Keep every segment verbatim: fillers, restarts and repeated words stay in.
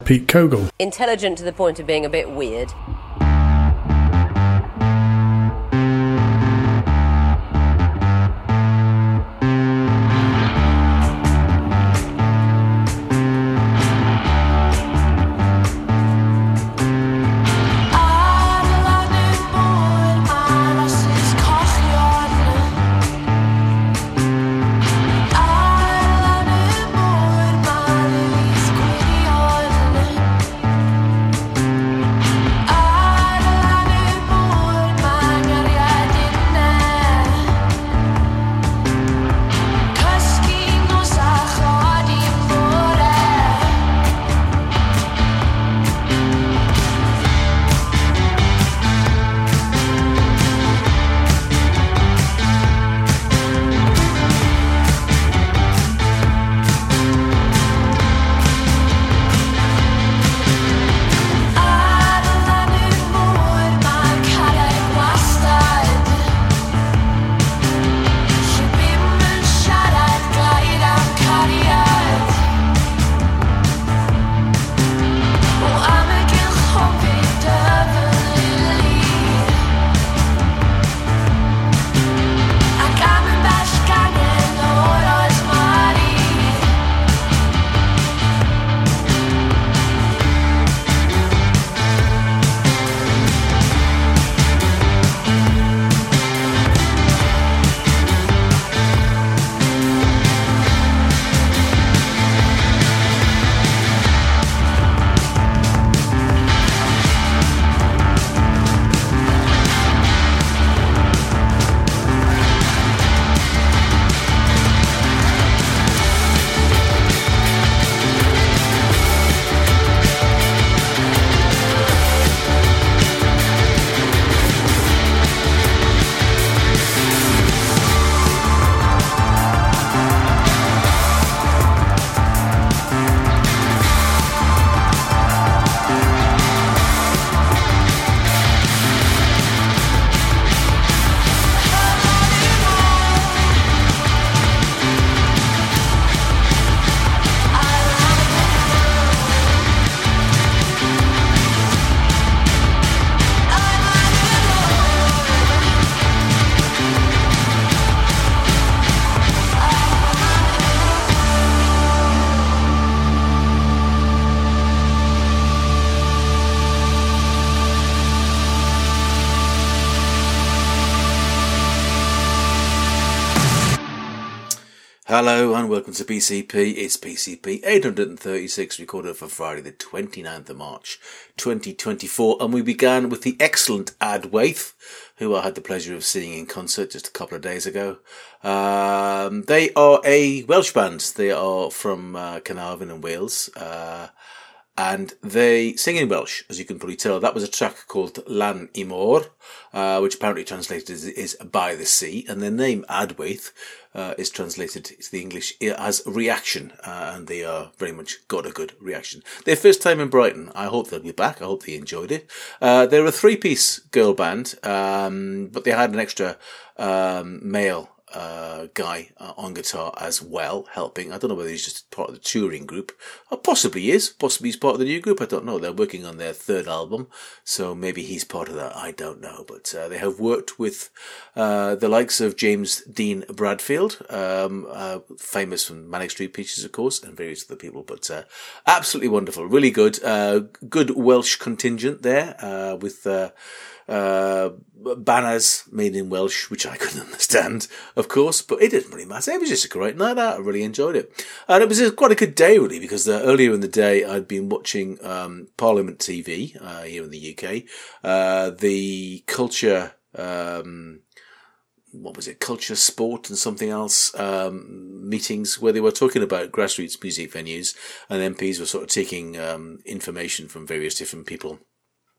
Pete Kogel. Intelligent to the point of being a bit weird. Hello and welcome to P C P. It's P C P eight thirty-six, recorded for Friday the twenty-ninth of March twenty twenty-four, and we began with the excellent Ad Waith, who I had the pleasure of seeing in concert just a couple of days ago. Um, they are a Welsh band. They are from uh, Carnarvon in Wales, uh, and they sing in Welsh, as you can probably tell. That was a track called Lan y Môr, uh, which apparently translated is, is By the Sea, and their name Ad Waith Uh, is translated to the English as reaction, uh, and they are very much got a good reaction. Their first time in Brighton. I hope they'll be back. I hope they enjoyed it. Uh, they're a three-piece girl band, um, but they had an extra um, male uh, guy uh, on guitar as well, helping. I don't know whether he's just part of the touring group, or possibly is. Possibly he's part of the new group. I don't know. They're working on their third album, so maybe he's part of that. I don't know. But uh, they have worked with uh, the likes of James Dean Bradfield, um, uh, famous from Manic Street Preachers, of course, and various other people. But uh, absolutely wonderful, really good, uh, good Welsh contingent there uh, with. Uh, Uh, banners made in Welsh, which I couldn't understand, of course, but it didn't really matter. It was just a great night out. I really enjoyed it. And it was a, quite a good day, really, because uh, earlier in the day I'd been watching um, Parliament T V uh, here in the U K. Uh, the culture, um, what was it, culture, sport and something else, um, meetings where they were talking about grassroots music venues, and M Ps were sort of taking um, information from various different people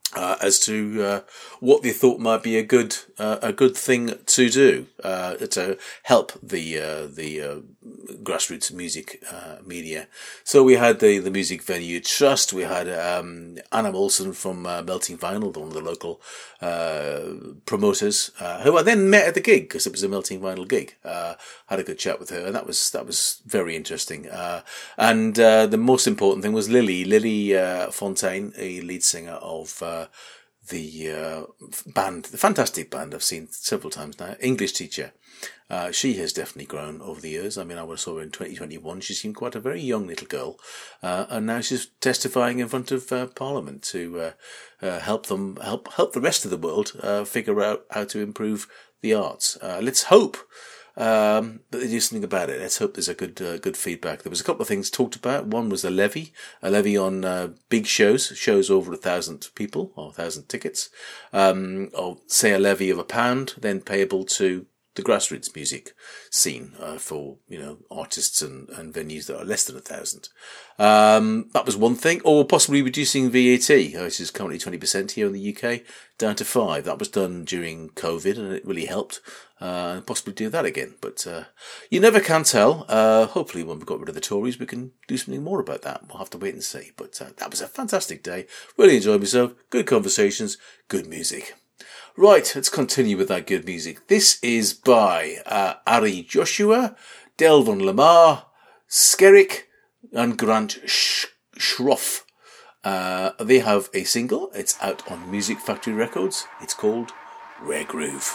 Uh, as to uh, what they thought might be a good uh, a good thing to do uh, to help the uh, the uh, grassroots music uh, media. So we had the the Music Venue Trust. We had um, Anna Molson from uh, Melting Vinyl, one of the local uh, promoters, uh, who I then met at the gig because it was a Melting Vinyl gig. Uh, had a good chat with her, and that was that was very interesting. Uh, and uh, the most important thing was Lily Lily uh, Fontaine, a lead singer of Uh, the uh, band, the fantastic band I've seen several times now, English teacher. Uh, she has definitely grown over the years. I mean, I saw her in twenty twenty-one. She seemed quite a very young little girl. Uh, and now she's testifying in front of uh, Parliament to uh, uh, help them, help help the rest of the world uh, figure out how to improve the arts. Uh, let's hope Um, but they do something about it. Let's hope there's a good, uh, good feedback. There was a couple of things talked about. One was a levy, a levy on, uh, big shows, shows over a thousand people or a thousand tickets. Um, or say a levy of a pound, then payable to the grassroots music scene, uh, for, you know, artists and, and venues that are less than a thousand. Um, that was one thing. Or possibly reducing V A T, which is currently twenty percent here in the U K, down to five. That was done during COVID and it really helped. Uh, and possibly do that again. But, uh, you never can tell. Uh, hopefully when we've got rid of the Tories, we can do something more about that. We'll have to wait and see. But, uh, that was a fantastic day. Really enjoyed myself. Good conversations. Good music. Right, let's continue with that good music. This is by, uh, Ari Joshua, Delvon Lamar, Skerrick, and Grant Sh- Schroff. Uh, they have a single. It's out on Music Factory Records. It's called Rare Groove.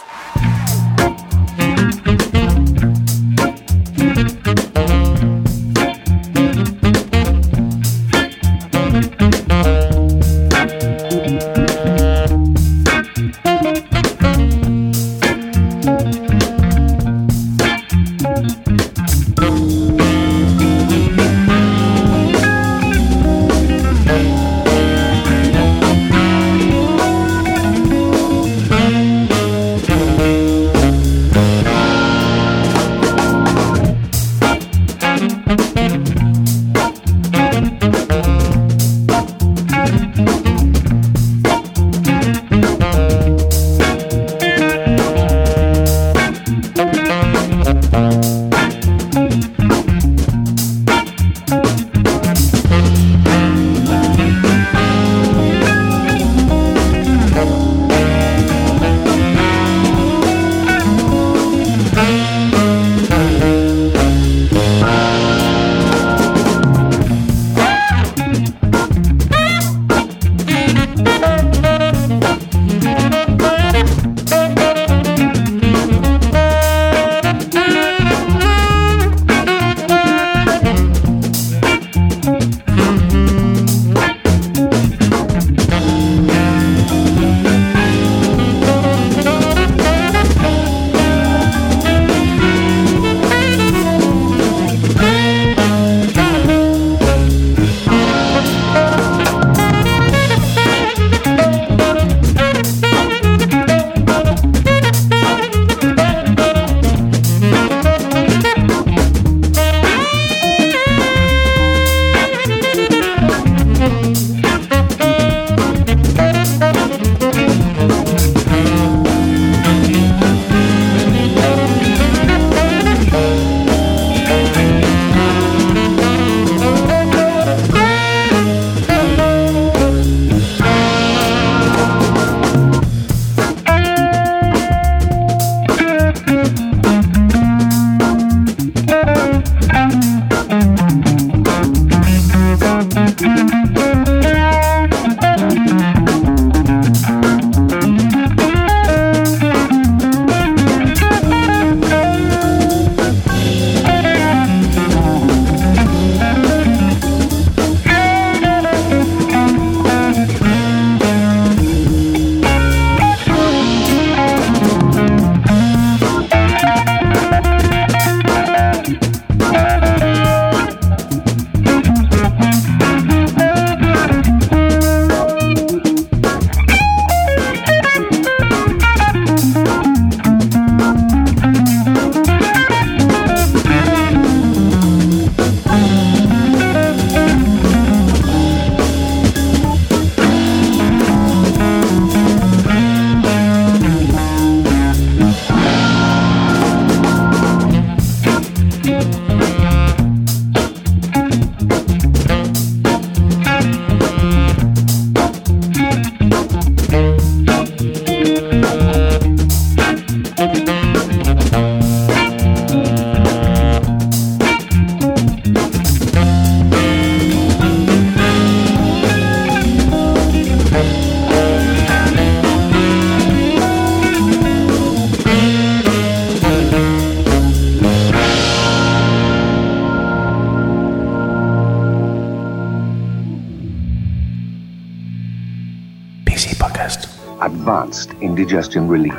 Podcast. Advanced indigestion relief.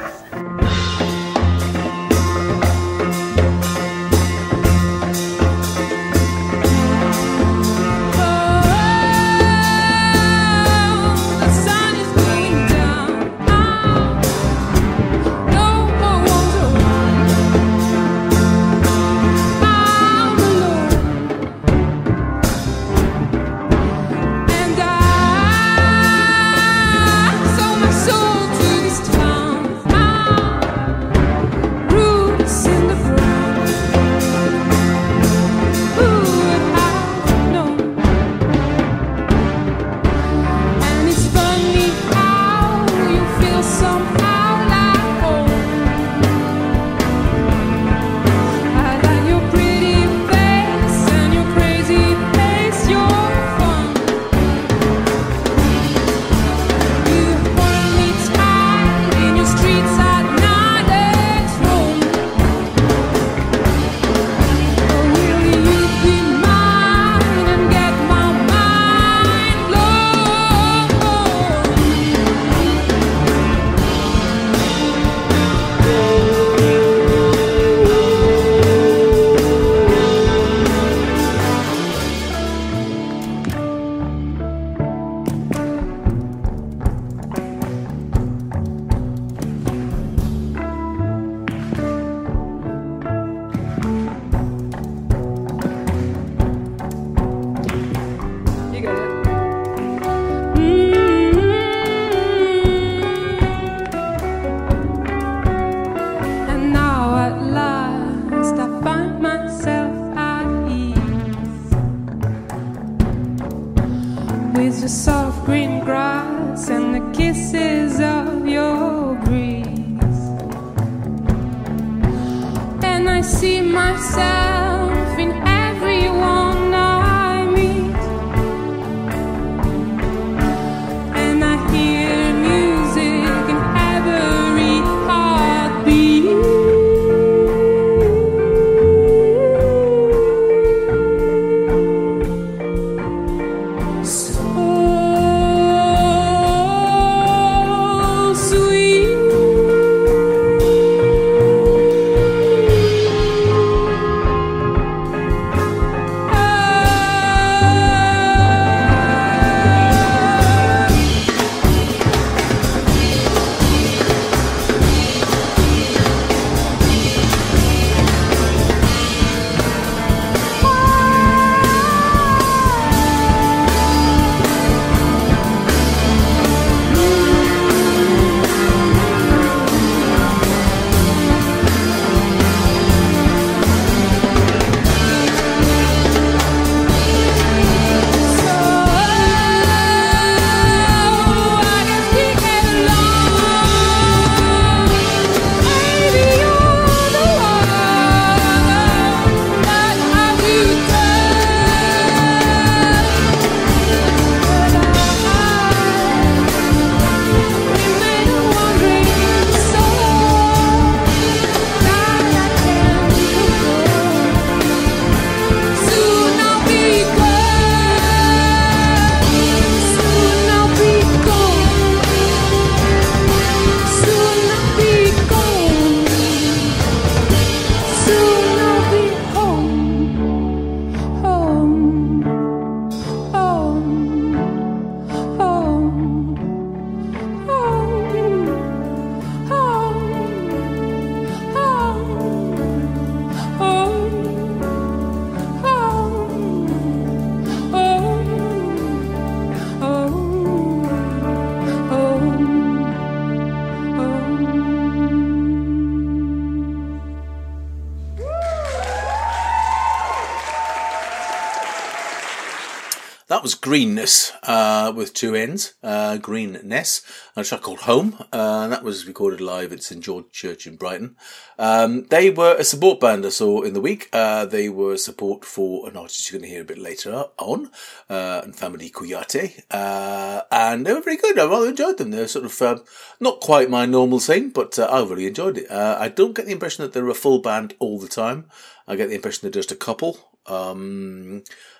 That was Greenness, uh, with two N's, uh, Greenness, a track called Home, uh, and that was recorded live at St George Church in Brighton. Um, they were a support band I saw in the week. Uh, they were support for an artist you're going to hear a bit later on, uh, and Family Kuyate, uh, and they were very good. I rather enjoyed them. They're sort of, uh, not quite my normal thing, but uh, I really enjoyed it. Uh, I don't get the impression that they're a full band all the time. I get the impression they're just a couple. Um,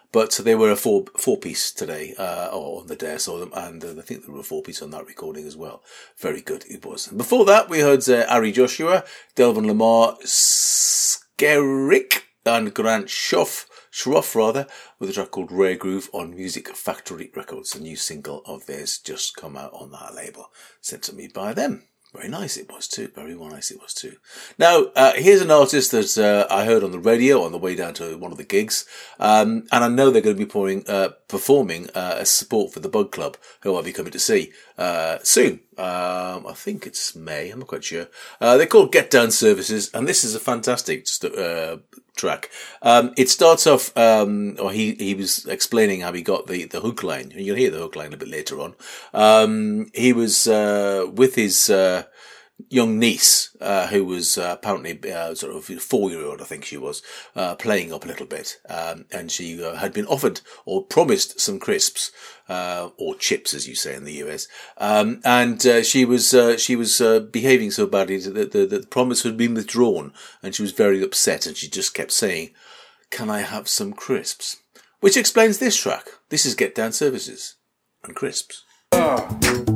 But they were a four four piece today, uh, or on the day I saw them, and uh, I think they were a four piece on that recording as well. Very good it was. And before that, we heard uh, Ari Joshua, Delvin Lamar, Skerrick, and Grant Schoff, Schroff rather, with a track called Rare Groove on Music Factory Records. A new single of theirs just come out on that label, sent to me by them. Very nice it was too. Very nice it was too. Now, uh, here's an artist that uh, I heard on the radio on the way down to one of the gigs. Um, and I know they're going to be pouring, uh, performing uh, as support for the Bug Club, who I'll be coming to see uh, soon. Um, I think it's May. I'm not quite sure. Uh, they're called Get Down Services, and this is a fantastic uh, track. Um, it starts off, um, or he, he was explaining how he got the, the hook line. You'll hear the hook line a bit later on. Um, he was, uh, with his, uh, young niece, uh, who was uh, apparently uh, sort of four-year-old, I think she was, uh, playing up a little bit, um, and she uh, had been offered or promised some crisps, uh, or chips, as you say in the U S, um, and uh, she was uh, she was uh, behaving so badly that the, the, the promise had been withdrawn, and she was very upset, and she just kept saying, "Can I have some crisps?" Which explains this track. This is Get Down Services and Crisps. Uh.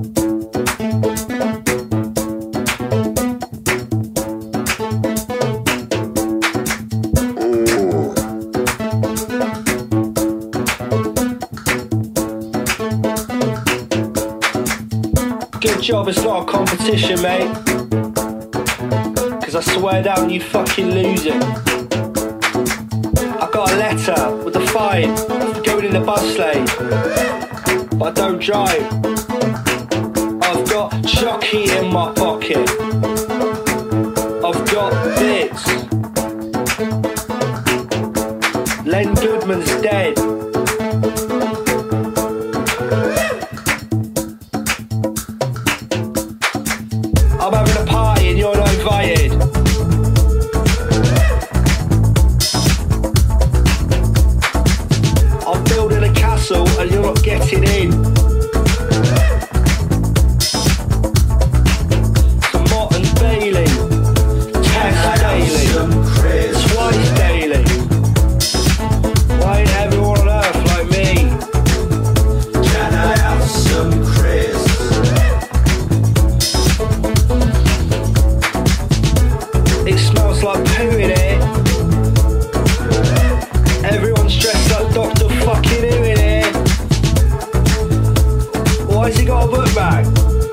Good job, it's not a competition, mate. Cause I swear down you fucking lose it. I got a letter with a fine for going in the bus lane, but I don't drive. I've got Chucky in my pocket. I've got bits. Len Goodman's dead. I'm having a party and you're not invited. I'm building a castle and you're not getting in. Some Martin Bailey, Tess daily, twice daily. Why ain't everyone on earth like me? Can I have some crisps? It smells like poo in here. Everyone's dressed like Doctor fucking Who in here. Why has he got a book bag?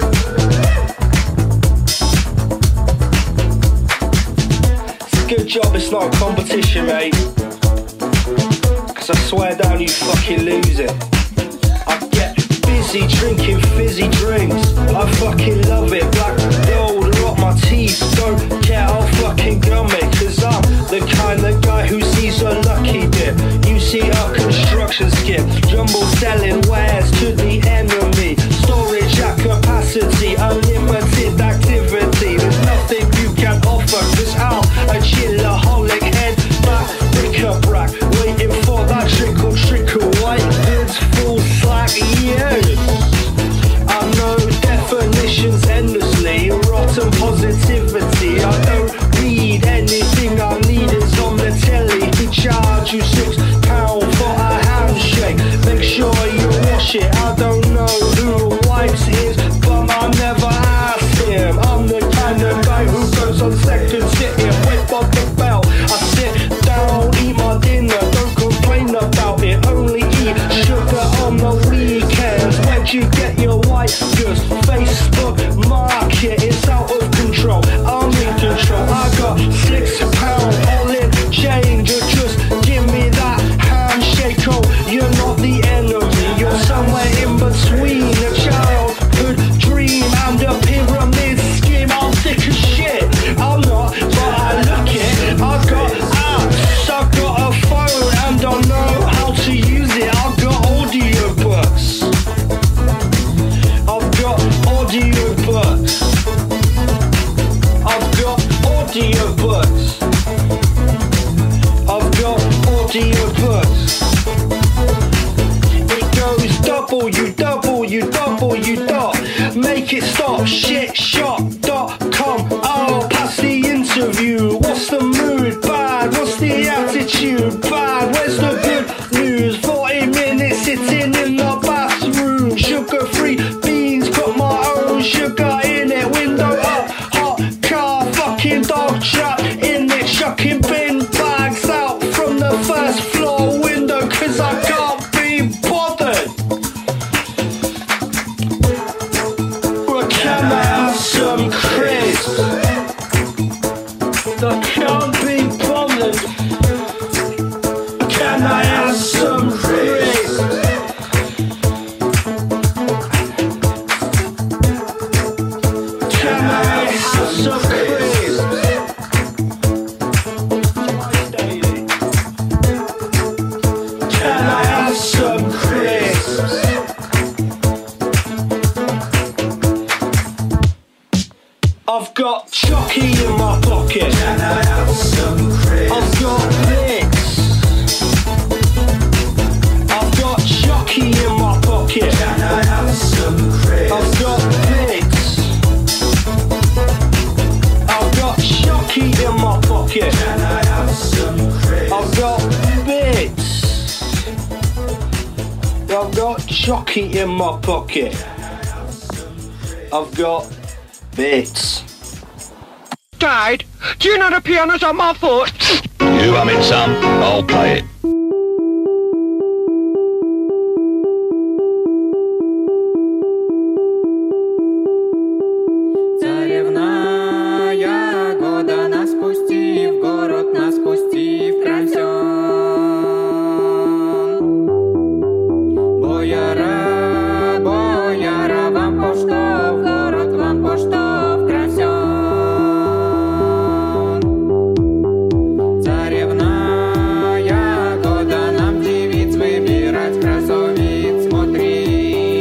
It's a good job it's not a competition, mate. Cause I swear down you fucking lose it. I get busy drinking fizzy drinks. I fucking love it. Black gold, rot my teeth. Don't care, I'll fucking gum it. Cause I'm the kind of guy who sees a lucky dip. You see a construction skip. Jumbo selling wares to the enemy. Storage at capacity. Unlimited activity. There's nothing you can offer. Cause I'm a chillaholic head back. Bric-a-brac. Waiting for that trickle trickle. White goods full slack. Yeah. I know definitions endlessly. Rotten positivity. I don't read anything I need is on the telly. He charge you six pound for a handshake. Make sure you wash it. I don't know who wipes is, but I never asked him. I'm the kind of guy who goes on second sitting. Whip off the belt. I sit down, eat my dinner. Don't complain about it. Only eat sugar on the weekends. Where'd you get your white goods? Facebook market, it's out of control. I'm in control. I got six pound all in change. Or just give me that handshake. Oh, you're not the enemy. You're somewhere in between a childhood dream and a pyramid scheme. I'm sick as shit. I'm not, but I look it. I got apps. I got a phone and I know how to use it. I've got audio books. I've got audio books. I've got audio books. I've got audio books. It goes W W W dot make it stop shitshop dot com. I'll pass the interview. What's the mood? Bad. What's the attitude? Bad. Where's the good news? I've got Chucky in my pocket. Can I have some crisps? I've got bits. I've got Chucky in my pocket. Can I have some crisps? I've got bits. I've got Chucky in my pocket. Can I have some crisps? I've got bits. I've got Chucky in my pocket. I've got bits. Dad, do you know the piano's on my foot? You hum it, son. I'll play it. Царевная года нас пусти, в город нас пусти, в Красен. Бояра, бояра, вам по что, в город вам по что, в Красен. Царевная года нам девиц выбирать, красовиц смотреть.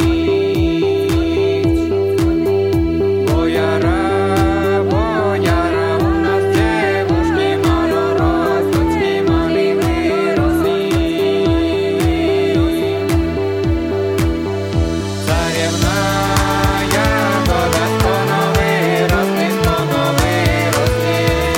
Бояра, бояра, у нас девушки мало растут, с малины росли. Царевная года скоро выросли, скоро выросли.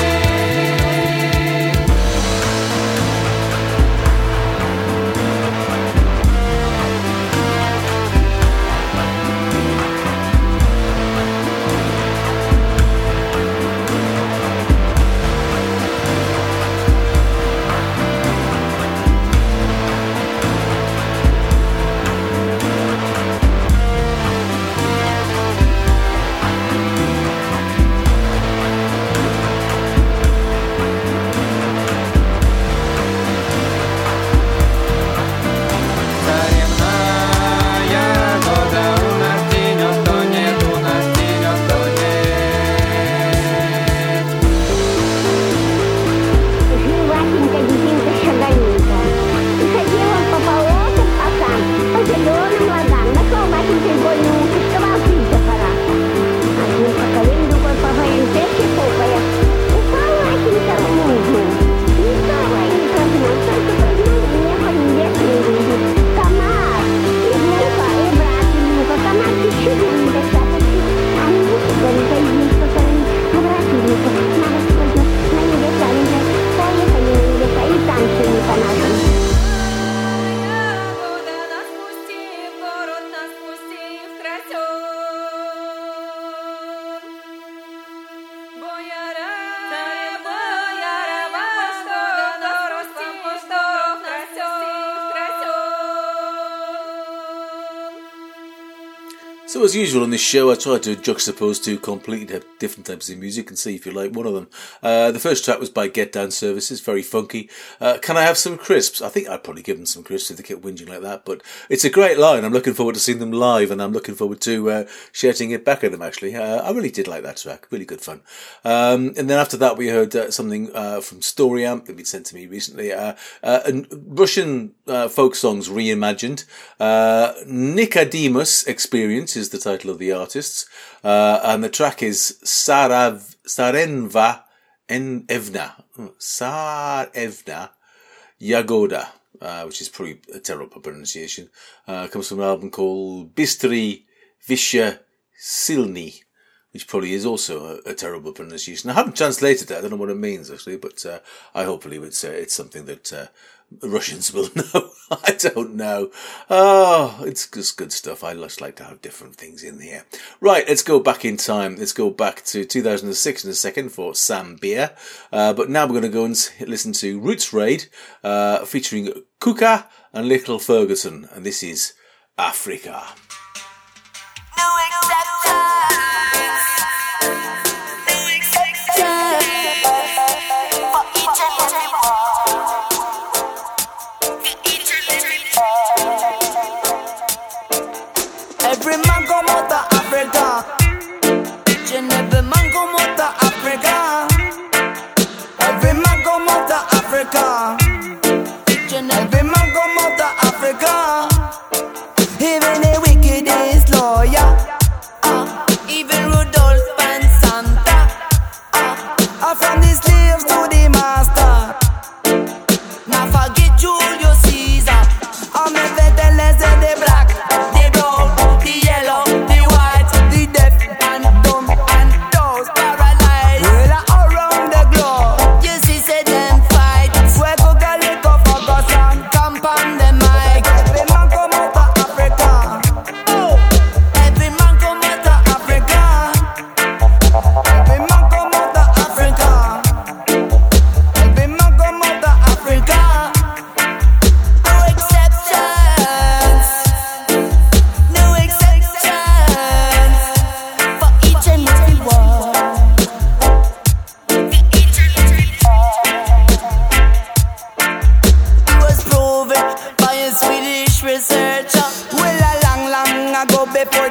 Царевная года, у нас денег то нет, у нас денег то нет. Жила-сенька, дитинка шаганенька, и ходила по болотам, посам, по зеленым лозам, нашел Васенька игольную утку, что волчить за пора. Один по колен, другой по военпечке пукая. Упал Васенька в лужу. Не стала и не прознул, только прознул, и небо небесное видит. Комар, и внука, и брат, и внука, комар чуть-чуть недостаточно, а внука горит один по стороне, а брат и внука, на восходе, на небеса, поехали на небеса, и там все не по-нашему. Года нас пусти, в город нас пусти, в Красен. Бояра, бояра, вам что, дорос вам по что, в Красен, в Красен. So as usual on this show, I try to juxtapose two completely different types of music and see if you like one of them. Uh, the first track was by Get Down Services, very funky. Uh, can I have some crisps? I think I'd probably give them some crisps if they kept whinging like that, but it's a great line. I'm looking forward to seeing them live, and I'm looking forward to uh, shouting it back at them, actually. Uh, I really did like that track, really good fun. Um, and then after that, we heard uh, something uh, from Storyamp that had been sent to me recently. Uh, uh, and Russian uh, folk songs reimagined. Uh, Nicodemus Experience is the title of the artists, uh, and the track is Sarav, Sarenva en Evna, Sarevna Yagoda, uh, which is probably a terrible pronunciation. Uh, comes from an album called Bystry Visha Silny, which probably is also a, a terrible pronunciation. I haven't translated it. I don't know what it means, actually, but uh, I hopefully it's, uh, it's something that uh, Russians will know. I don't know. Oh, it's just good stuff. I just like to have different things in here. Right, let's go back in time. Let's go back to two thousand six in a second for Sam Beer. Uh, but now we're going to go and listen to Roots Raid, uh, featuring Kuka and Little Ferguson. And this is Africa. Every man come out of Africa. Each and every man come out of Africa. Every man come out of Africa. Each and every man come out of Africa. Even the wicked is loyal. Uh, even Rudolph and Santa.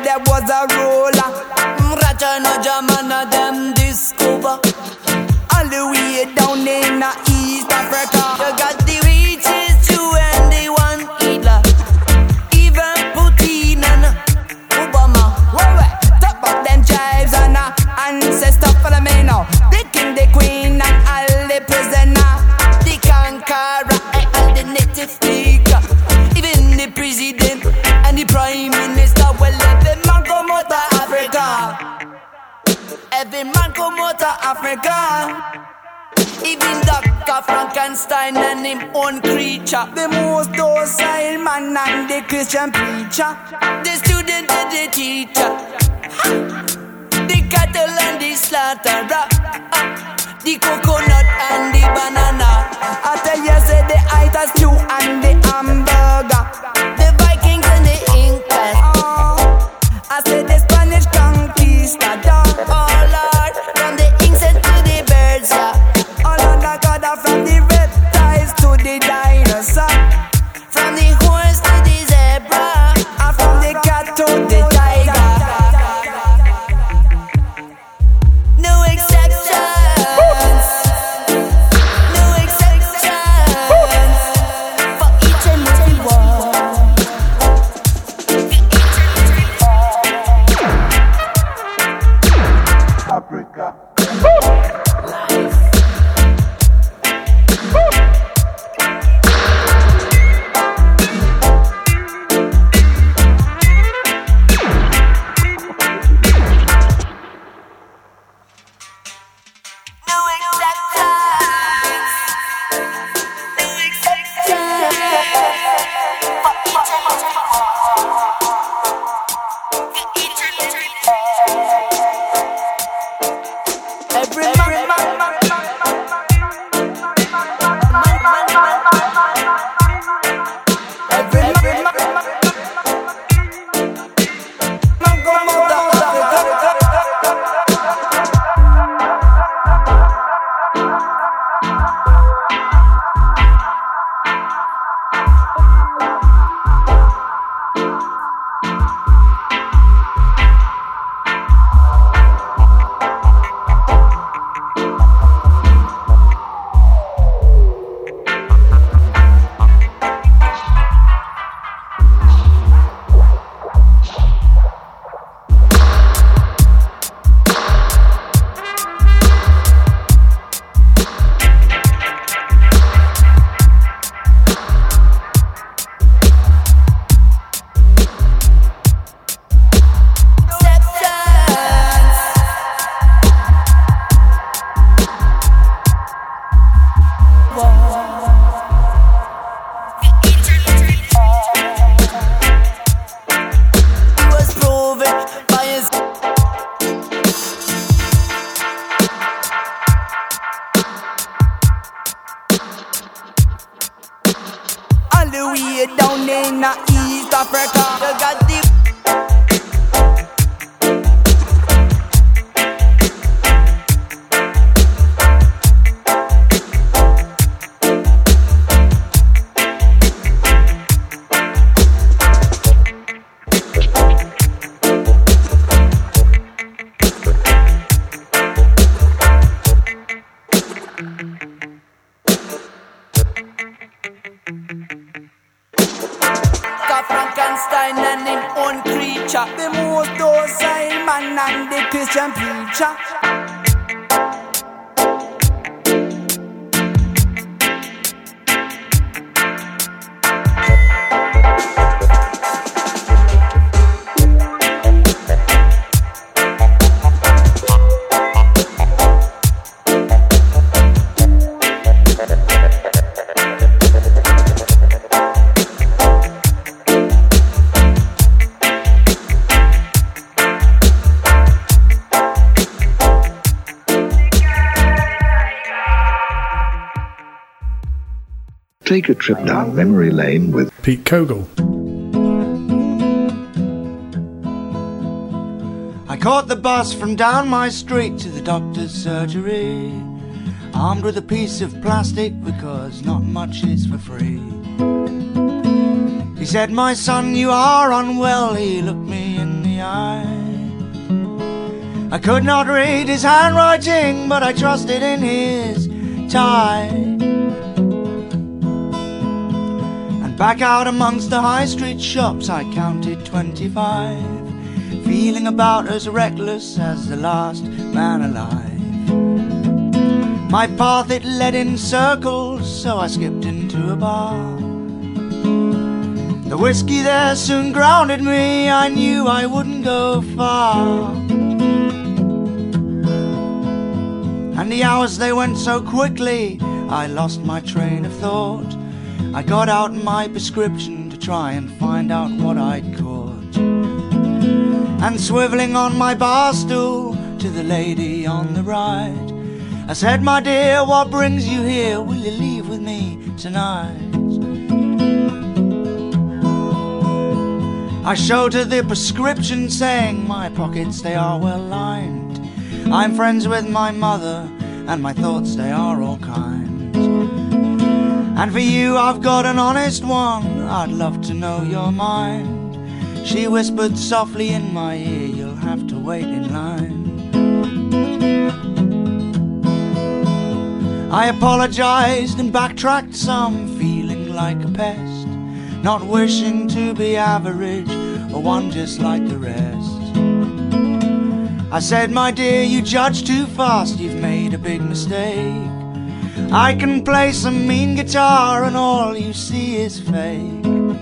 there was a roller. Raja no Jamana them discover. All the way down in uh, East Africa. You got the riches too and they want Hitler. Even Putin and Obama. Whoa, whoa. Talk about them tribes and uh, ancestors for the men now. The king, the queen and all the prisoner. The conqueror and all the native speaker. Even the president and the prime minister. Well, every man come out of Africa. Every man come out of Africa. Even Doctor Frankenstein and him own creature. The most docile man and the Christian preacher. The student and the teacher. Ha! The cattle and the slaughterer. Ah! The coconut and the banana. I tell you, say the itis stew and the hamburger. The Vikings and the Incas. Oh, I say the Spanish conquistador. Oh Lord, from the insect to the birds, yeah. All of the God from the reptiles to the dinosaur. From the horse to the zebra. And from the cat to the tiger. No exceptions. No exceptions. For each and every one. Africa. The most docile man and the Christian preacher. Take a trip down memory lane with Pete Kogel. I caught the bus from down my street to the doctor's surgery, armed with a piece of plastic because not much is for free. He said, "My son, you are unwell." He looked me in the eye. I could not read his handwriting, but I trusted in his tie. And back out amongst the high street shops I counted twenty-five, feeling about as reckless as the last man alive. My path it led in circles, so I skipped into a bar. The whiskey there soon grounded me, I knew I wouldn't go far. And the hours they went so quickly, I lost my train of thought. I got out my prescription to try and find out what I'd caught. And swiveling on my bar stool to the lady on the right, I said, my dear, what brings you here? Will you leave with me tonight? I showed her the prescription, saying, my pockets, they are well lined. I'm friends with my mother, and my thoughts, they are all kind. And for you, I've got an honest one, I'd love to know your mind. She whispered softly in my ear, you'll have to wait in line. I apologized and backtracked some, feeling like a pest, not wishing to be average or one just like the rest. I said, my dear, you judge too fast, you've made a big mistake. I can play some mean guitar and all you see is fake.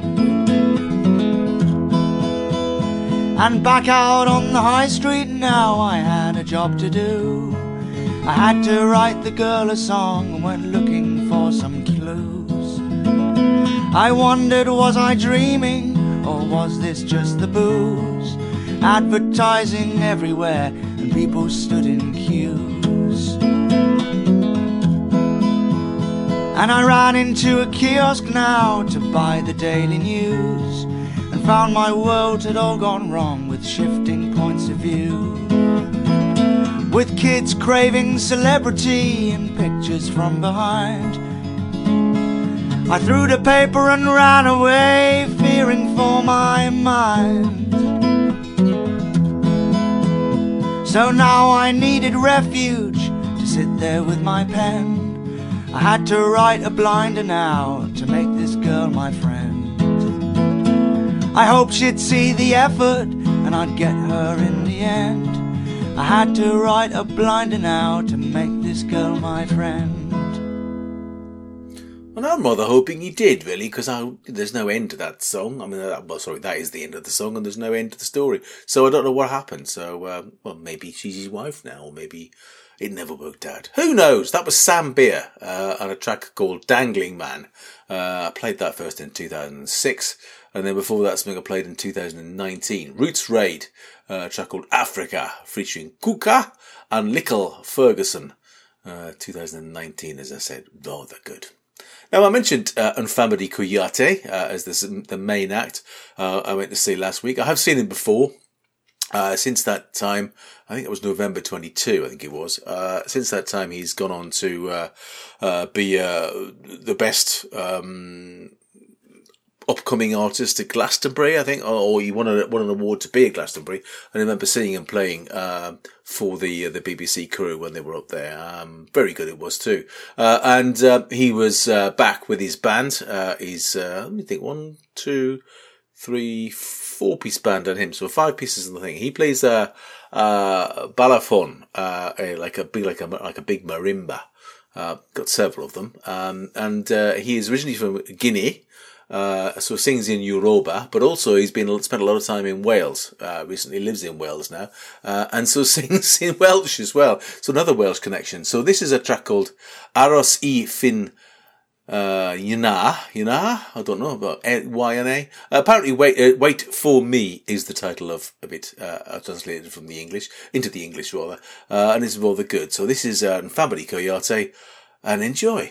And back out on the high street now, I had a job to do. I had to write the girl a song and went looking for some clues. I wondered, was I dreaming, or was this just the booze? Advertising everywhere and people stood in queues. And I ran into a kiosk now to buy the Daily News, and found my world had all gone wrong with shifting points of view. With kids craving celebrity and pictures from behind, I threw the paper and ran away, fearing for my mind. So now I needed refuge to sit there with my pen. I had to write a blinder now to make this girl my friend. I hoped she'd see the effort and I'd get her in the end. I had to write a blinder now to make this girl my friend. And I'm rather hoping he did, really, because there's no end to that song. I mean, that, well, sorry, that is the end of the song, and there's no end to the story. So I don't know what happened. So, um, well, maybe she's his wife now, or maybe it never worked out. Who knows? That was Sam Beer uh, on a track called Dangling Man. Uh, I played that first in two thousand six, and then before that, something I played in two thousand nineteen. Roots Raid, uh, a track called Africa, featuring Kuka and Lickle Ferguson. Uh, two thousand nineteen, as I said. Oh, they're good. Now, I mentioned uh, Nfamadi Kouyaté uh, as the, the main act uh, I went to see last week. I have seen him before. Uh, since that time, I think it was November twenty-two, I think it was. Uh, since that time, he's gone on to uh, uh, be uh, the best um, upcoming artist at Glastonbury, I think, or, or he won, a, won an award to be at Glastonbury. I remember seeing him playing uh, for the uh, the B B C crew when they were up there. Um, very good it was too. Uh, and uh, he was uh, back with his band. Uh, he's, uh, let me think, one, two, three, four-piece band on him. So five pieces in the thing. He plays a uh, uh, balafon, uh, a, like a big, like a like a big marimba. Uh, got several of them. Um, and uh, he is originally from Guinea. Uh, so sings in Yoruba, but also he's been spent a lot of time in Wales. Uh, recently lives in Wales now, uh, and so sings in Welsh as well. So another Welsh connection. So this is a track called Aros I Fin uh, Yna. Yna? I don't know about Y N A. Uh, apparently, wait, uh, wait for me is the title of of it. Uh, translated from the English into the English rather, uh, and it's rather good. So this is uh, Nfamadi Kouyaté, and enjoy.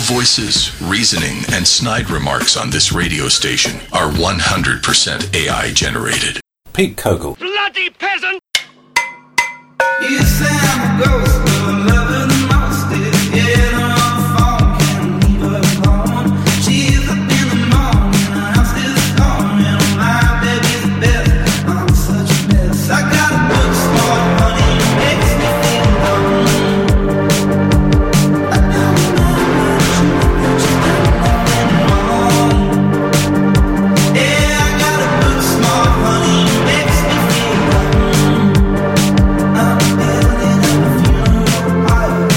voices, reasoning, and snide remarks on this radio station are one hundred percent A I generated. Pete Kogel. Bloody peasant! You say I'm a ghost, but I love her the most. If you get her on the phone, can't leave her alone. She's up in the morning, her house is gone, and my baby's the best. I'm such a mess. I got a book smart, honey, it makes me feel dumb. I don't know much, she's done nothing wrong. Yeah, I got a book smart, honey, it makes me feel dumb. I'm building up a funeral pyre.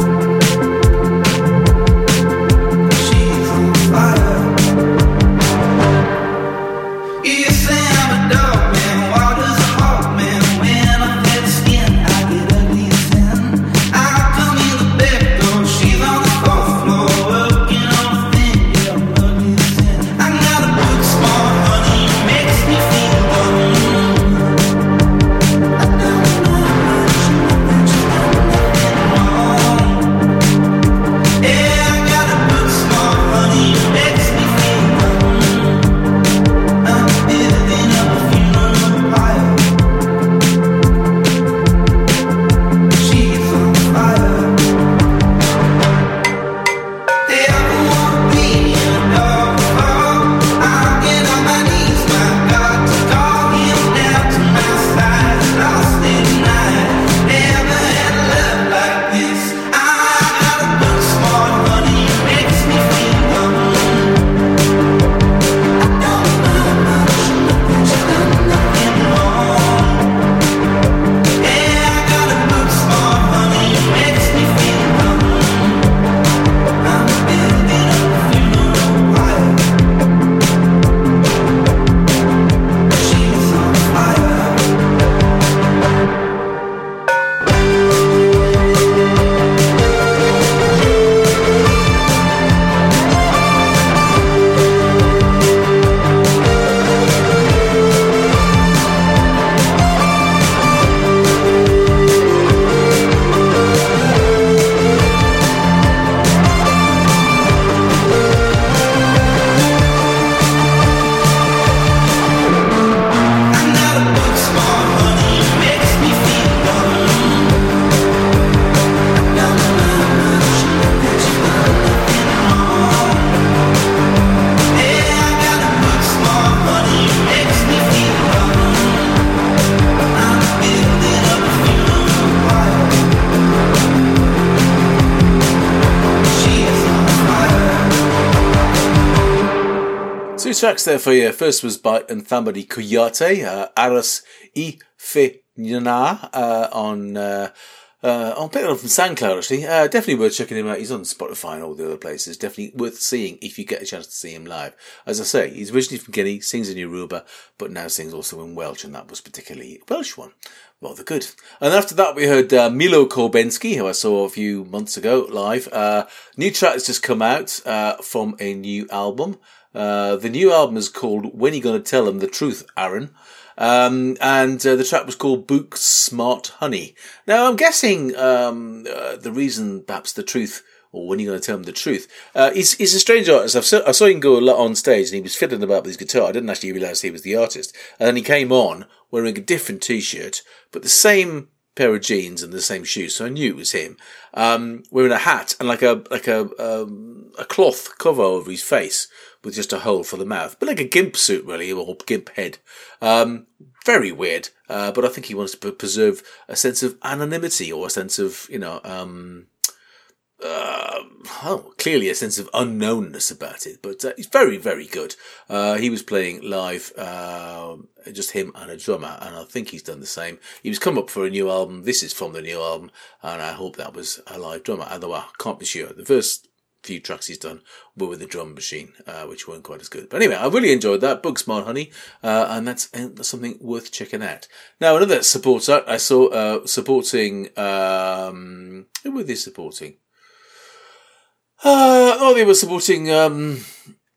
She's on fire. You say I'm a dog man, water's a hawk man. When I'm dead skin, I get ugly as sin. I come in the back door, she's on the fourth floor, working on a thing. Yeah, I'm ugly as sin. I got a book smart, honey, it makes me feel dumb. I don't know much, nothing, she's done nothing wrong. Yeah, I got a book smart, honey, it makes me feel dumb. I'm building up a funeral pyre. She's on fire. They ever want me in a dog fall? I'll get on my knees, my God, to call him down to my side. Lost at night, never had love like this. I got a book smart, honey, it makes me feel dumb. I don't know much, nothing, she's done nothing wrong. Yeah, I got a book smart, honey, it makes me feel dumb. I'm building up a funeral pyre. She's on fire. I got a book smart, honey, it makes me feel dumb. I don't know much, nothing, she's done nothing wrong. Yeah, I got a book smart, honey, it makes me feel dumb. I'm building up a funeral pyre. She's on fire. Two tracks there for you. First was by Nthamari Kuyate, uh, Aros I Fe Nyana, uh, on, uh, uh, on pick it up from SoundCloud actually. Uh, definitely worth checking him out. He's on Spotify and all the other places. Definitely worth seeing if you get a chance to see him live. As I say, he's originally from Guinea, sings in Yoruba, but now sings also in Welsh, and that was particularly a Welsh one. Rather good. And after that we heard uh, Milo Korbensky, who I saw a few months ago live. Uh, new track has just come out uh, from a new album. Uh, the new album is called When You Gonna Tell Them the Truth, Aaron? Um, and uh, the track was called Book Smart Honey. Now I'm guessing um, uh, the reason perhaps the truth, or when you're going to tell them the truth, uh, he's, he's a strange artist. I've so, I saw him go a lot on stage and he was fiddling about with his guitar. I didn't actually realise he was the artist. And then he came on wearing a different t-shirt, but the same pair of jeans and the same shoes, so I knew it was him. Um, wearing a hat and like a like a um, a cloth cover over his face with just a hole for the mouth, but like a gimp suit really, or gimp head. Um, very weird, uh, but I think he wants to preserve a sense of anonymity or a sense of, you know, um, uh, oh, clearly a sense of unknownness about it, but uh, he's very, very good. Uh, he was playing live, uh, just him and a drummer, and I think he's done the same. He was come up for a new album. This is from the new album, and I hope that was a live drummer, although I can't be sure. The first few tracks he's done were with the drum machine, uh, which weren't quite as good. But anyway, I really enjoyed that. Book Smart Honey, uh, and that's, uh, that's something worth checking out. Now, another supporter I saw, uh, supporting, um, who were they supporting? Uh, oh, they were supporting, um,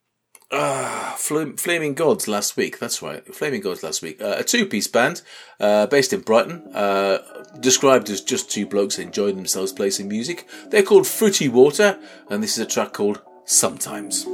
Ah, Fl- Flaming Gods last week. That's right, Flaming Gods last week. Uh, a two-piece band uh, based in Brighton, uh, described as just two blokes enjoying themselves playing music. They're called Fruity Water, and this is a track called Sometimes.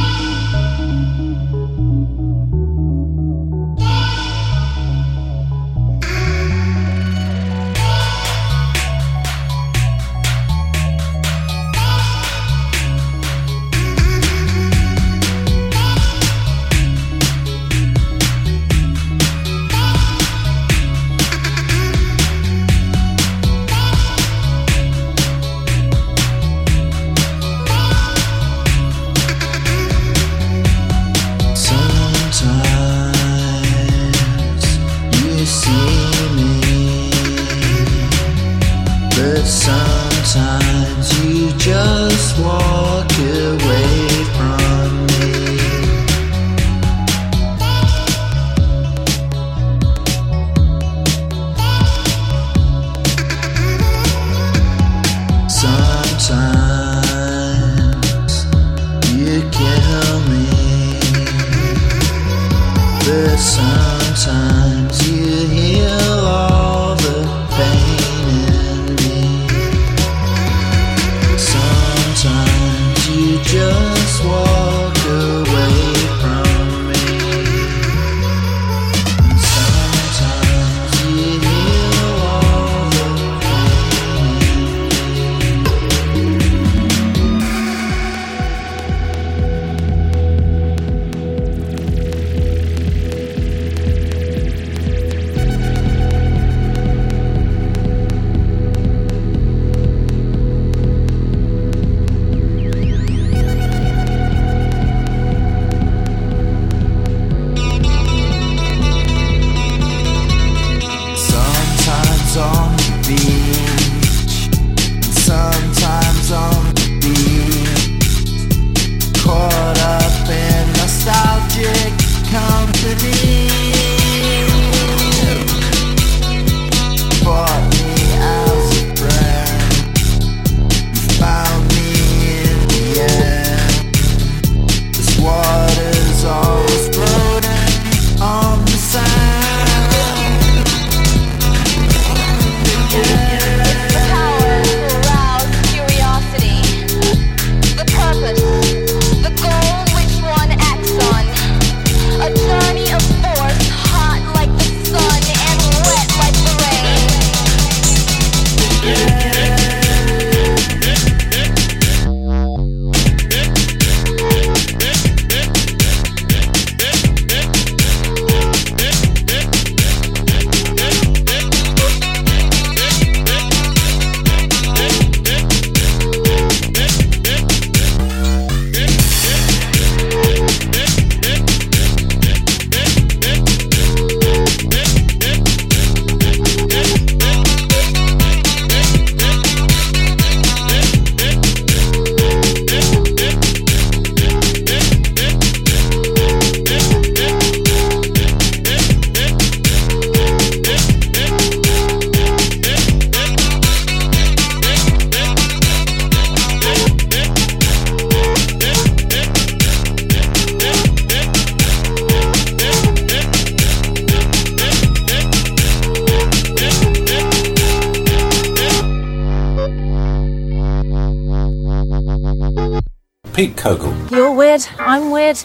Pete Kogel. You're weird, I'm weird.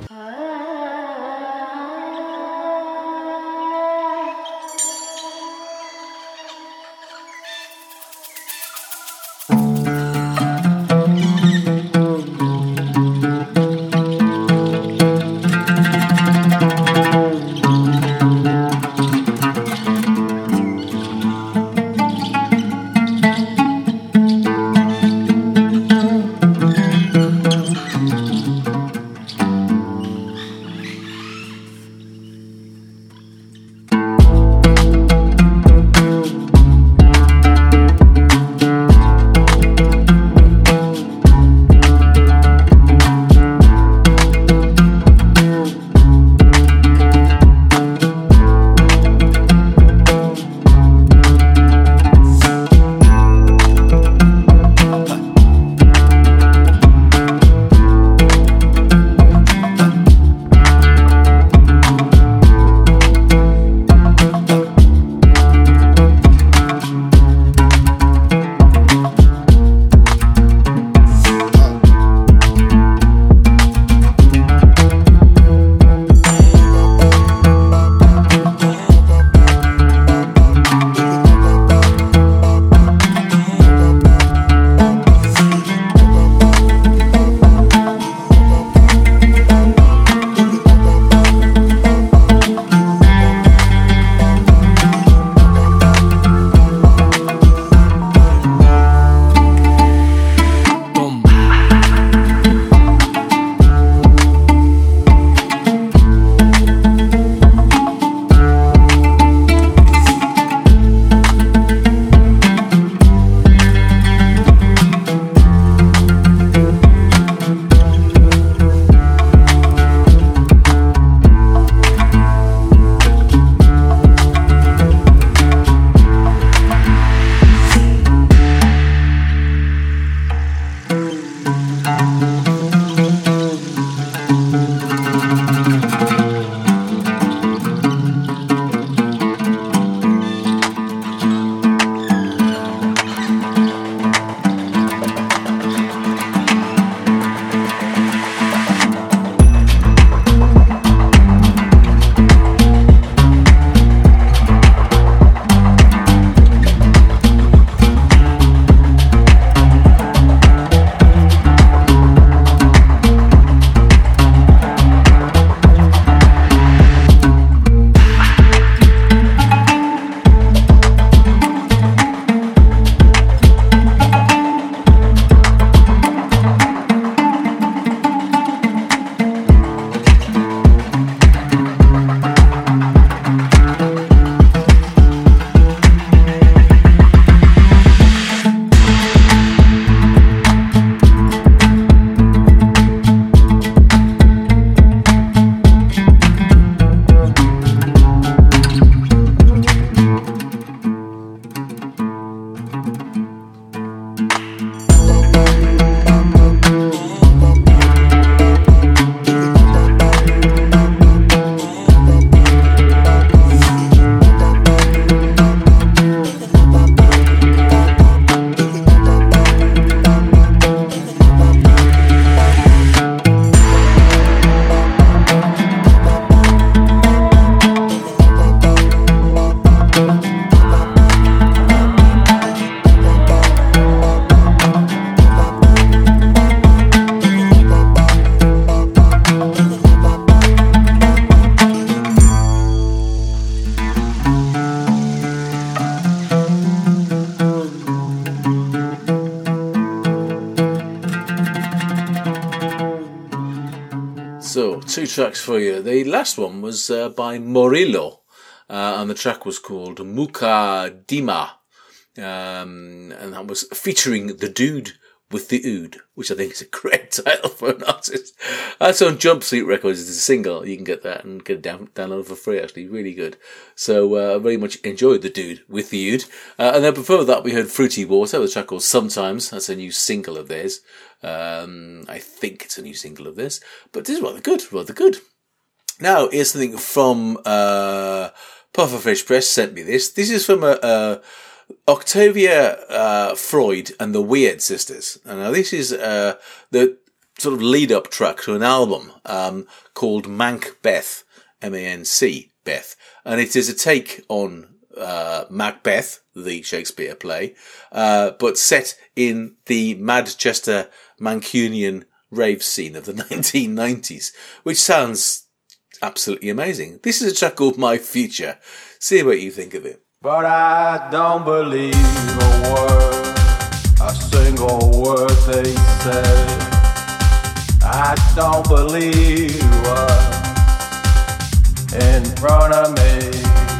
two tracks for you. The last one was uh, by Morillo, uh, and the track was called Muka Dima, um, and that was featuring the dude with the ood, which I think is a great title for an artist. That's on Jumpsuit Records. It's a single. You can get that and get it down, download for free, actually. Really good. So I uh, very much enjoyed the dude with the ood. Uh, and then before that, we heard Fruity Water, with a track called Sometimes. That's a new single of theirs. Um, I think it's a new single of theirs. But this is rather good, rather good. Now, here's something from uh, Puffer Fresh Press sent me this. This is from a... a Octavia uh, Freud and the Weird Sisters. And now this is uh, the sort of lead-up track to an album um, called Macbeth, M A N C, Beth. And it is a take on uh, Macbeth, the Shakespeare play, uh, but set in the Manchester Mancunian rave scene of the nineteen nineties, which sounds absolutely amazing. This is a track called My Future. See what you think of it. But I don't believe a word, a single word they say. I don't believe what's in front of me.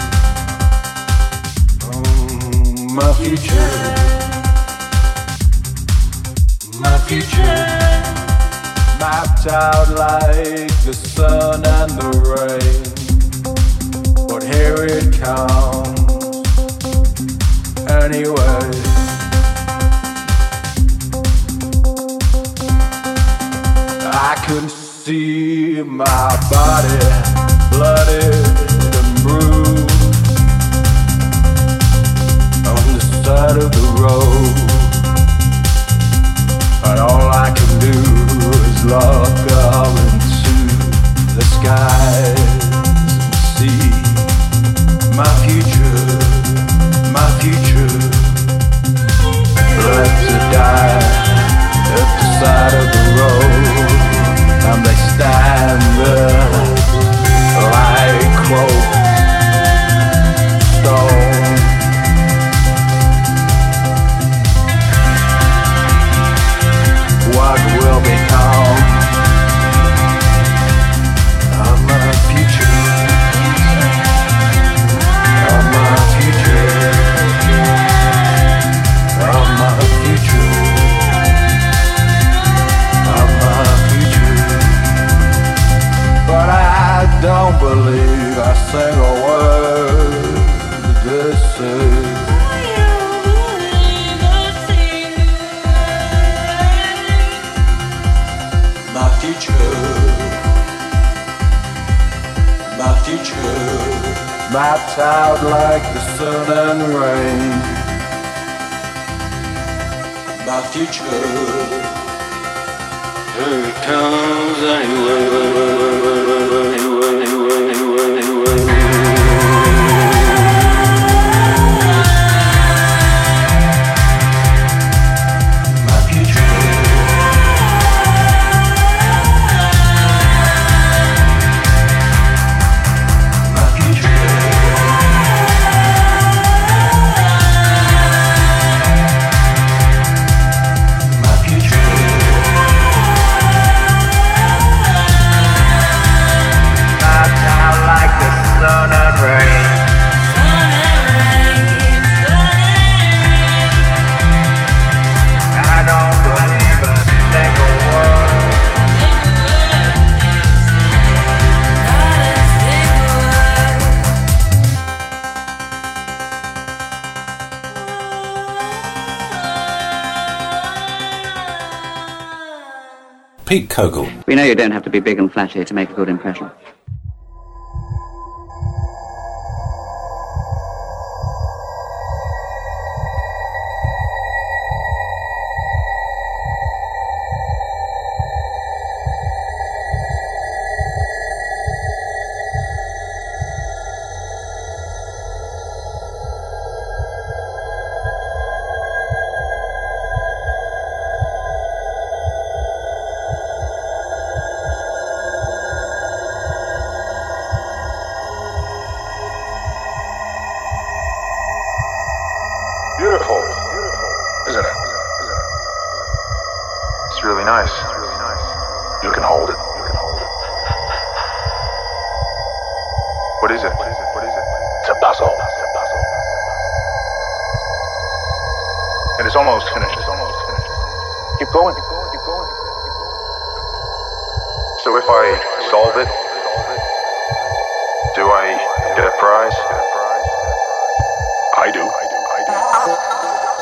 Mm, my future, my future, mapped out like the sun and the rain. But here it comes. Anyway, I can see my body blooded and bruised on the side of the road, and all I can do is look up into the skies and see my future, my future. Left to die at the side of the road, and they stand there like cold stone. What will become of my future, of my future, of my future, of my future? But I don't believe a single word they say. My future, my future, mapped out like the sun and rain. My future, here it comes anyway, anyway, anyway, anyway, anyway. Pete Kogel. We know you don't have to be big and flat here to make a good impression. What is it? What is it? What is it? It's a puzzle. And it's almost finished. It's almost finished. Keep going. Keep going. Keep going. So if I solve it, do I get a prize? I do. I do. I do.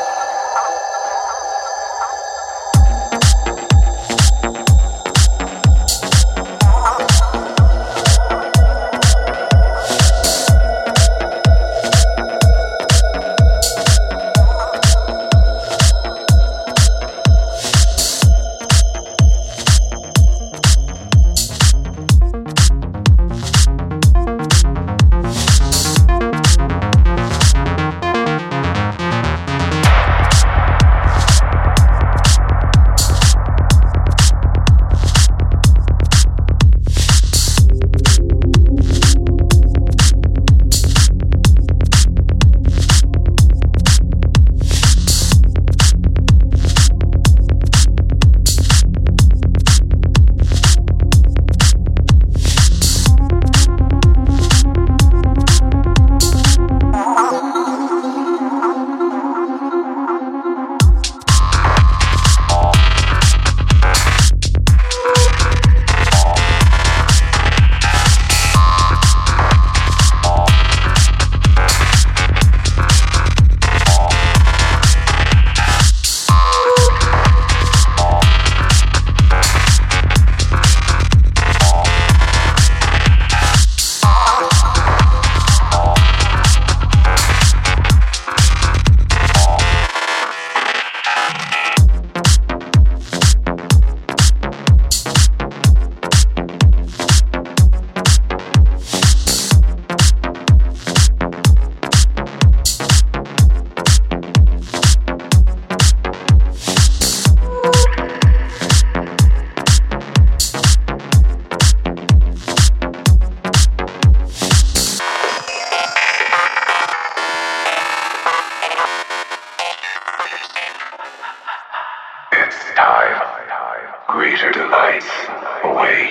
Greater delights await.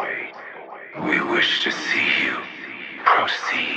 We wish to see you proceed.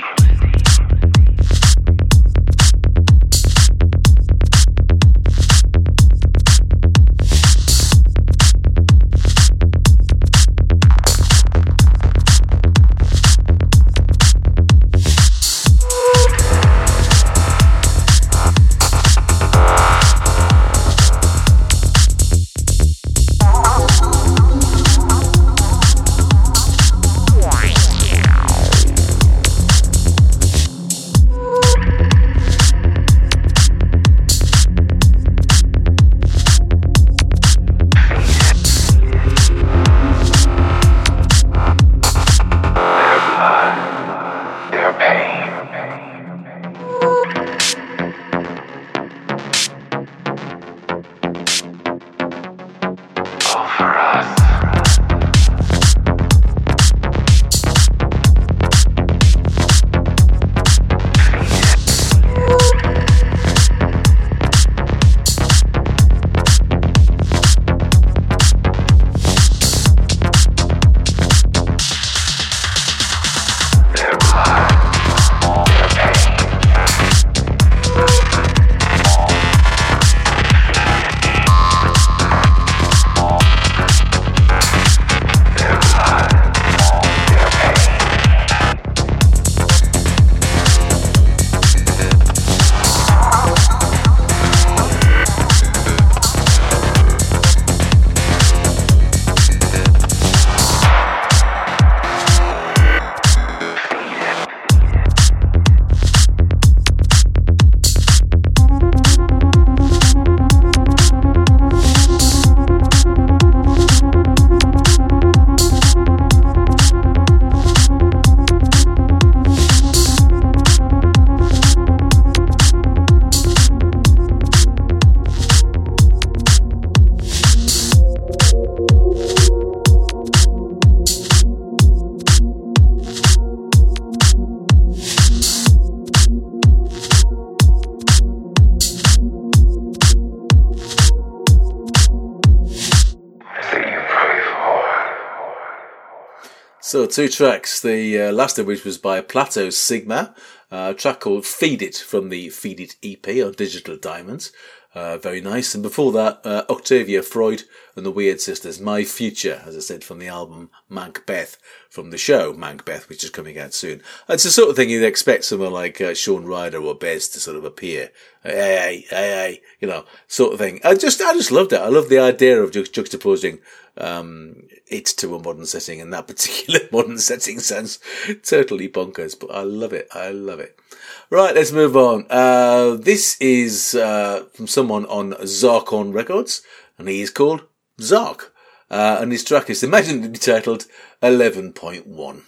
So two tracks, the uh, last of which was by Plateau Sigma, uh, a track called Feed It from the Feed It E P on Digital Diamonds. Uh, very nice. And before that, uh, Octavia Freud and the Weird Sisters, My Future, as I said, from the album Macbeth, from the show Macbeth, which is coming out soon. It's the sort of thing you'd expect someone like uh, Sean Ryder or Bez to sort of appear. Hey, hey, hey, hey, you know, sort of thing. I just, I just loved it. I love the idea of ju- juxtaposing um, it to a modern setting, and that particular modern setting sounds totally bonkers, but I love it. I love it. Right, let's move on. Uh, this is uh, from someone on Zarkon Records, and he is called Zark. Uh, and his track is imagined titled eleven point one.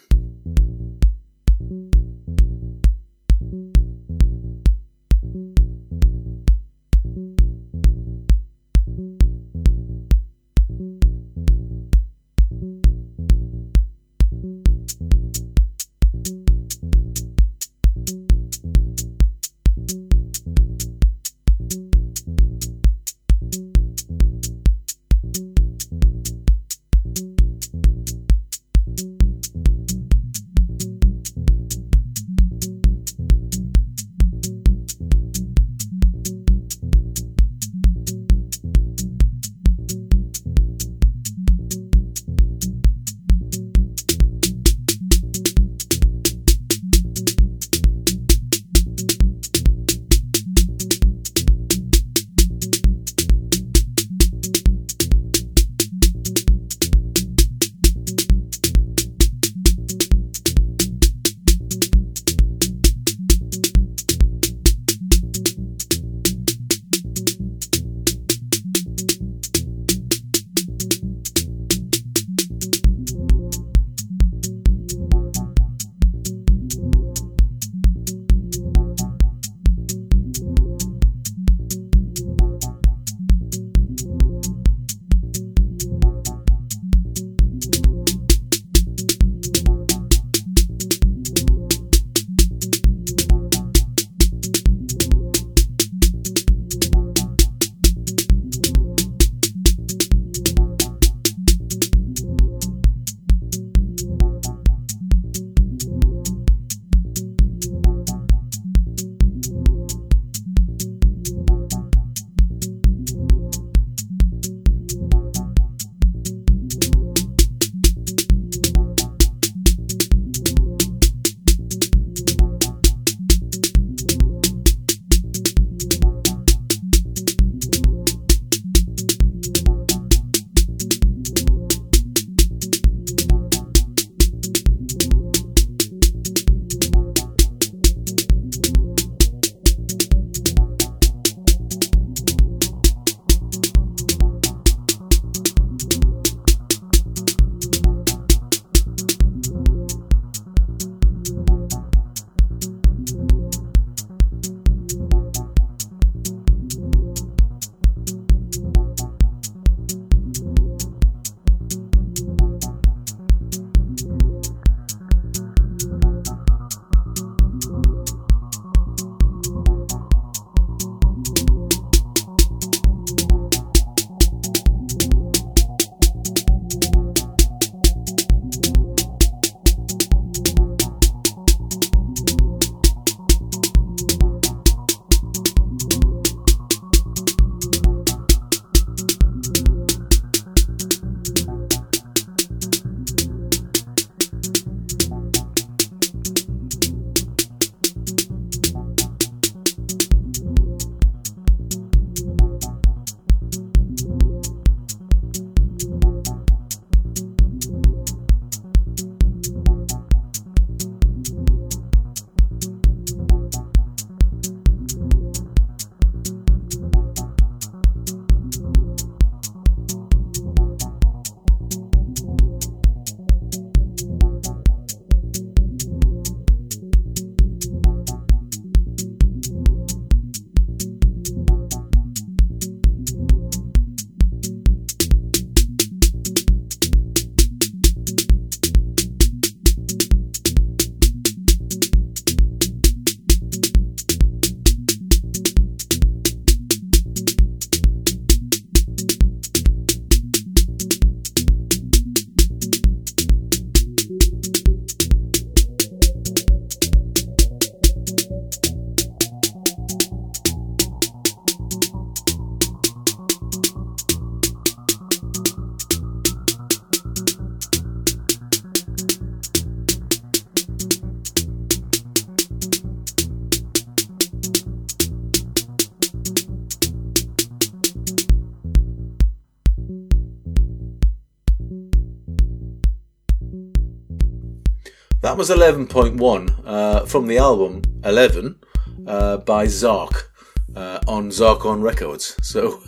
That was eleven point one uh, from the album eleven uh, by Zark uh, on Zarkon Records. So,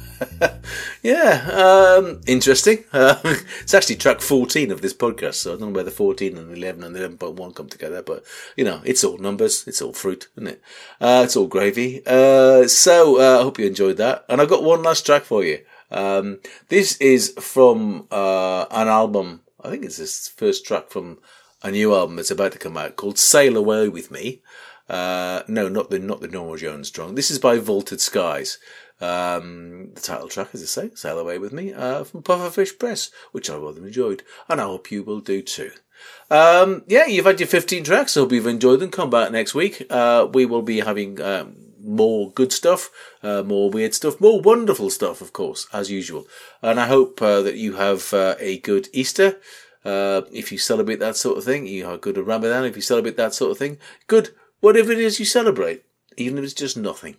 yeah, um, interesting. Uh, it's actually track fourteen of this podcast, so I don't know where the fourteen and the eleven and the eleven point one come together, but, you know, it's all numbers, it's all fruit, isn't it? Uh, it's all gravy. Uh, so, uh, I hope you enjoyed that. And I've got one last track for you. Um, this is from uh, an album, I think it's this first track from a new album that's about to come out called Sail Away With Me. Uh, no, not the not the Norma Jones Strong. This is by Vaulted Skies. Um, the title track, as I say, Sail Away With Me, uh, from Pufferfish Press, which I rather enjoyed, and I hope you will do too. Um, yeah, you've had your fifteen tracks. I hope you've enjoyed them. Come back next week. Uh, we will be having um, more good stuff, uh, more weird stuff, more wonderful stuff, of course, as usual. And I hope uh, that you have uh, a good Easter. Uh, if you celebrate that sort of thing, you have a good Ramadan. If you celebrate that sort of thing, good. Whatever it is you celebrate, even if it's just nothing.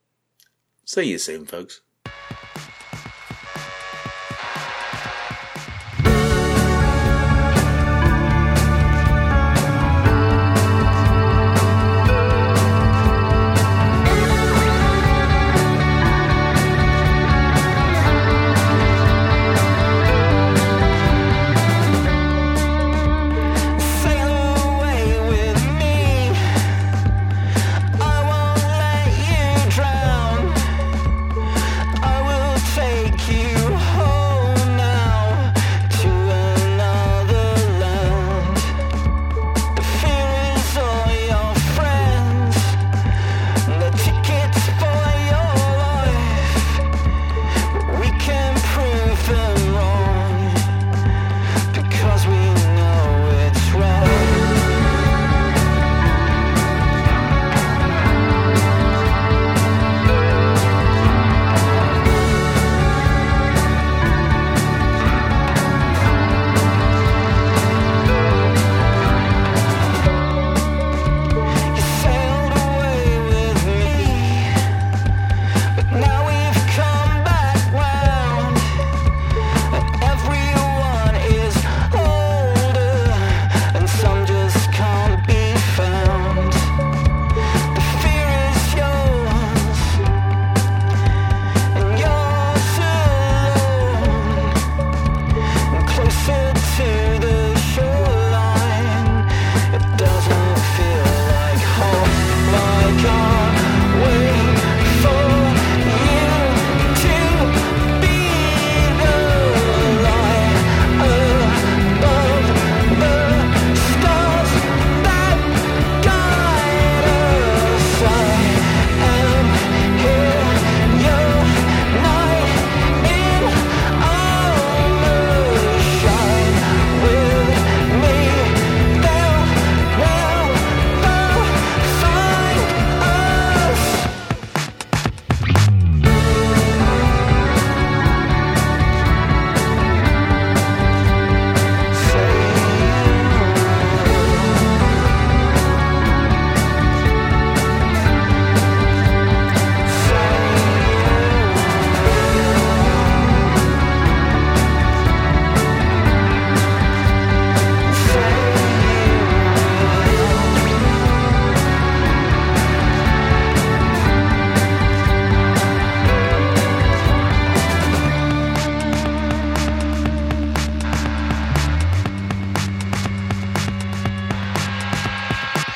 See you soon, folks.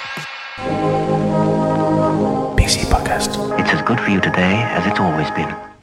It's as good for you today as it's always been.